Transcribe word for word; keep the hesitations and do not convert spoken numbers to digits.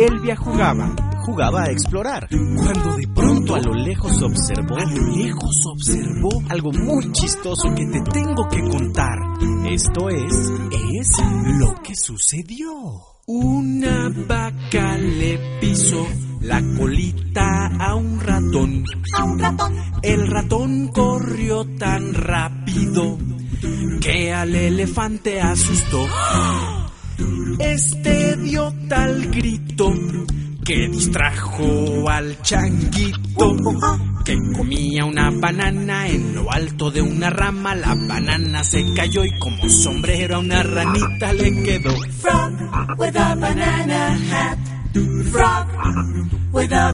Elvia jugaba. Jugaba a explorar. Cuando de pronto A lo lejos observó. A lo lejos observó algo muy chistoso que te tengo que contar. Esto es... Es lo que sucedió. Una vaca le pisó la colita a un ratón. A un ratón. El ratón corrió tan rápido que al elefante asustó. Este dio tal grito que distrajo al changuito, que comía una banana en lo alto de una rama. La banana se cayó y como sombrero a una ranita le quedó. Frog with a banana hat. Frog with a